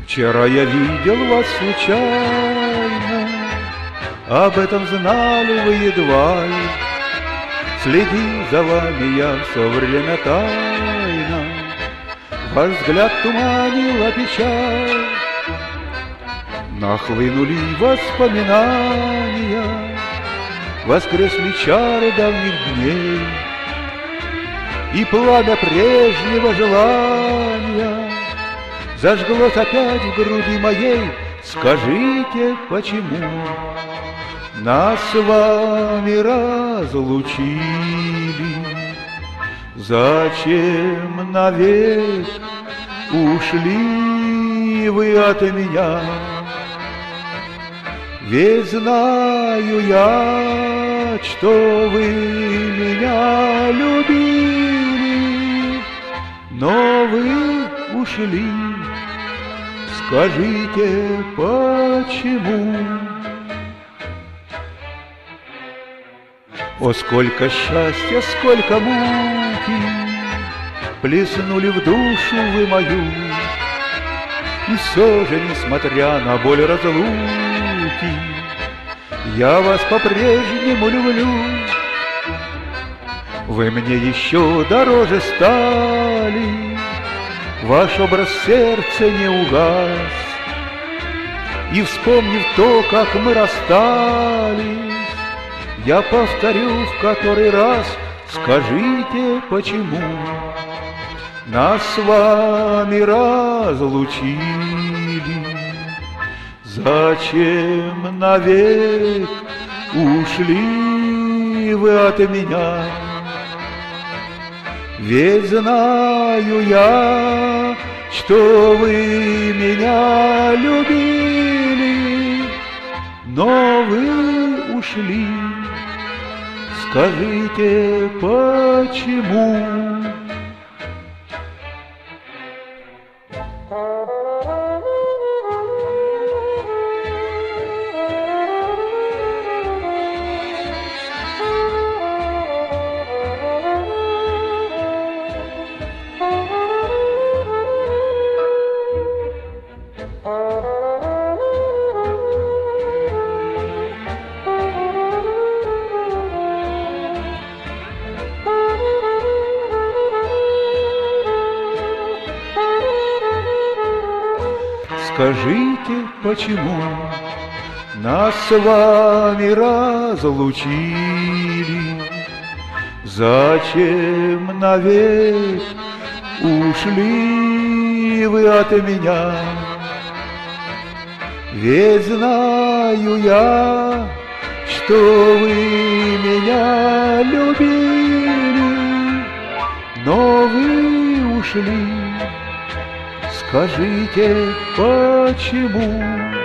Вчера я видел вас случайно, об этом знали вы едва ли. Следил за вами я все время тайно, ваш взгляд туманила печаль. Нахлынули воспоминания, воскресли чары давних дней, и пламя прежнего желания зажглось опять в груди моей. Скажите, почему нас с вами разлучили? Зачем навек ушли вы от меня? Ведь знаю я, что вы меня любили, но вы ушли. Скажите, почему? О, сколько счастья, сколько муки плеснули в душу вы мою, и все же, несмотря на боль разлуки, я вас по-прежнему люблю. Вы мне еще дороже стали, ваш образ сердца не угас, и, вспомнив то, как мы расстались, я повторю в который раз: скажите, почему нас с вами разлучили? Зачем навек ушли вы от меня? Ведь знаю я, что вы меня любили, но вы ушли. Скажите, почему? Скажите, почему нас с вами разлучили? Зачем навек ушли вы от меня? Ведь знаю я, что вы меня любили, но вы ушли. Скажите, почему?